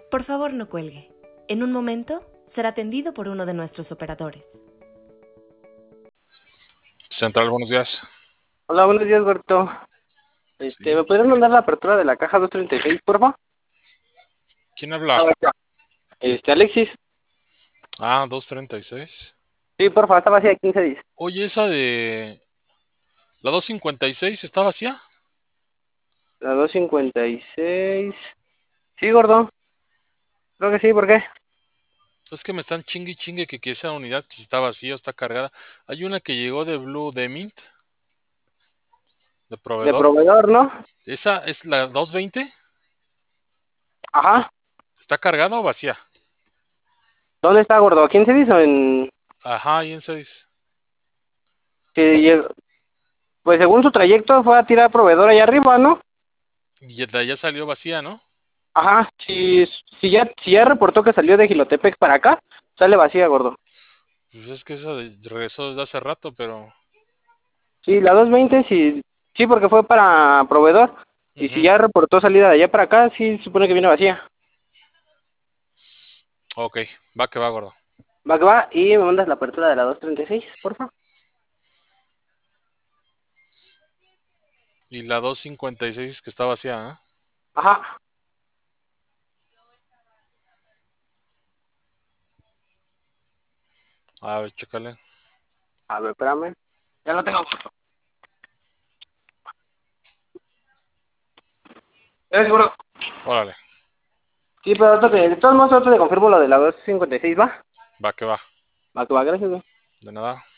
Por favor, no cuelgue. En un momento será atendido por uno de nuestros operadores. Central, buenos días. Hola, buenos días, Gorto. Sí. ¿Me podrías mandar la apertura de la caja 236, porfa? ¿Quién habla? Alexis. Ah, 236. Sí, porfa, está vacía 15 días. Oye, esa de... ¿La 256 está vacía? La 256. Sí, gordo. Creo que sí, ¿por qué? Es que me están chingue y chingue que esa unidad que si está vacía o está cargada. Hay una que llegó de Blue de Mint, de De proveedor. proveedor, ¿no? ¿Esa es la 220? Ajá. ¿Está cargada o vacía? ¿Dónde está, gordo? ¿A 15 días o en...? Ajá, ahí en 6. Que pues según su trayecto fue a tirar proveedor allá arriba, ¿no? Y de allá salió vacía, ¿no? Ajá. Si ya reportó que salió de Gilotepec para acá, sale vacía, gordo. Pues es que esa regresó desde hace rato, pero... Sí, la 220 sí, sí, porque fue para proveedor. Y si Ujú. ya reportó salida de allá para acá, sí se supone que viene vacía. Ok, va que va, gordo. Va que va, y me mandas la apertura de la 236, porfa. Y la 256 que está vacía, ¿eh? Ajá. A ver, chécale. A ver, espérame. Ya lo tengo. ¿Eres seguro? Órale, Sí, pero de todos modos, ahorita te confirmo lo de la 256, ¿va? va que va. Va que va, gracias, güey. De nada.